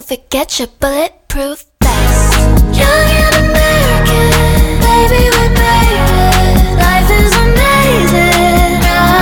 forget your bulletproof vest. Young and American, baby, we made it. Life is amazing.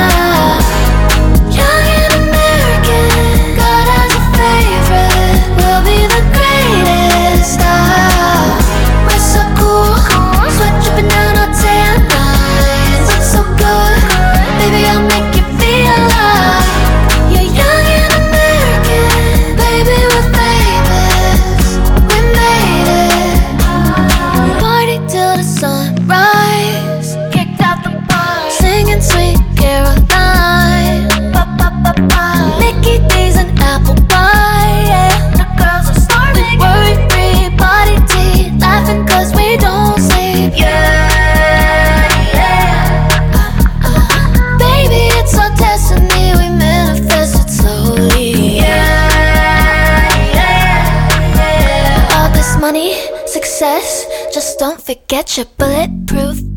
Young and American, God has a favorite. We'll be the greatest. We're so cool, sweat dripping down our tan lines. Look so good, baby, I'll make you feel alive. You're young and American, baby, we're famous. We made it. Party till the sunrise, kicked out the bar, singing Sweet Caroline. Mickey D's and apple pie, yeah. The girls are starving. We worry-free, body tea, laughing 'cause we don't sleep, yeah, yeah. Baby, it's our destiny, we manifest it slowly, yeah, yeah, yeah. All this money, success, just don't forget your bulletproof